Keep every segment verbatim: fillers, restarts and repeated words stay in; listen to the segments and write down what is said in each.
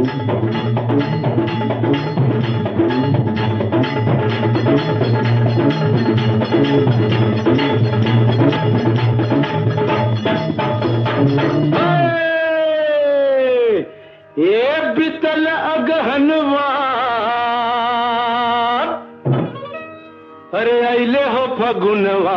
ये बितल अगहनवा अरे आइले हो फगुनवा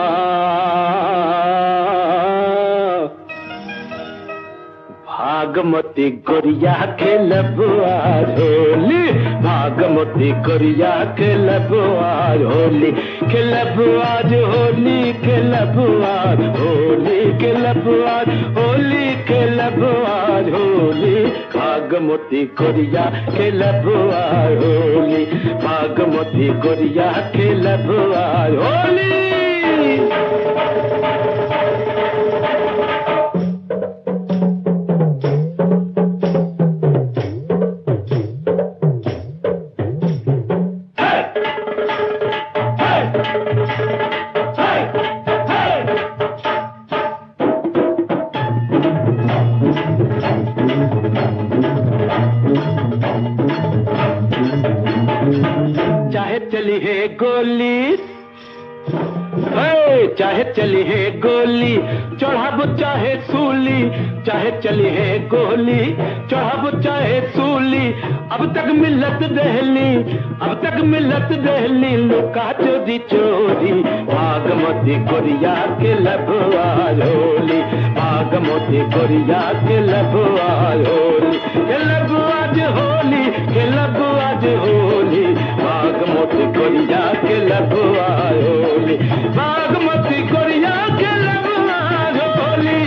भागमती गोरिया के लबुआ होली भागमती गोरिया के लबुआ होली के लबुआ होली के लबुआ होली के लबुआ होली के लबुआ होली भागमती गोरिया के लबुआ होली भागमती गोरिया के लबुआ होली। चाहे चली है गोली चाहे चली है गोली चढ़ाब चाहे सूली चाहे चली है गोली चढ़ाब चाहे सूली अब तक मिलत दहली अब तक मिलत दहली लुका चोरी चोरी भागमती गोरिया के लबुआ होली भागमती गोरिया के लबुआ होली के लबुआ होली के लबुआ होली भागमती गोरिया के लबुआ होली भागमती गोरिया के लबुआ होली।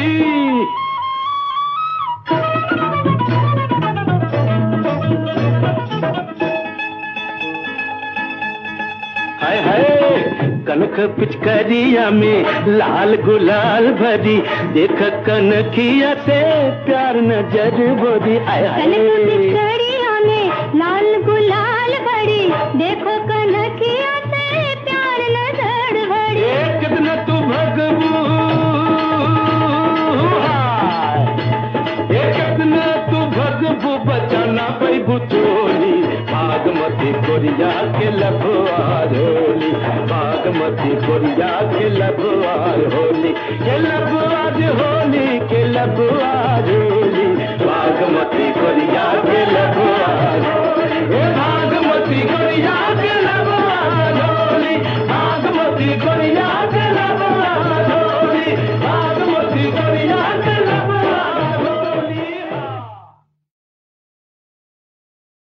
हाय हाय कनक पिचकारिया में लाल गुलाल भरी देख कनकिया से प्यार नजर भरी आय हाय पिचकारिया में लाल गुलाल भरी देखो कनकिया से प्यार नजर भरी कितना तू भगबू कितना तू भगबू बचाना पैबू चोली भागमती गोरिया के लबुआ होली भागमती गोरिया के लबुआ होली के लबुआ होली के लबुआ होली भागमती गोरिया के लबुआ होली भागमती गोरिया के लबुआ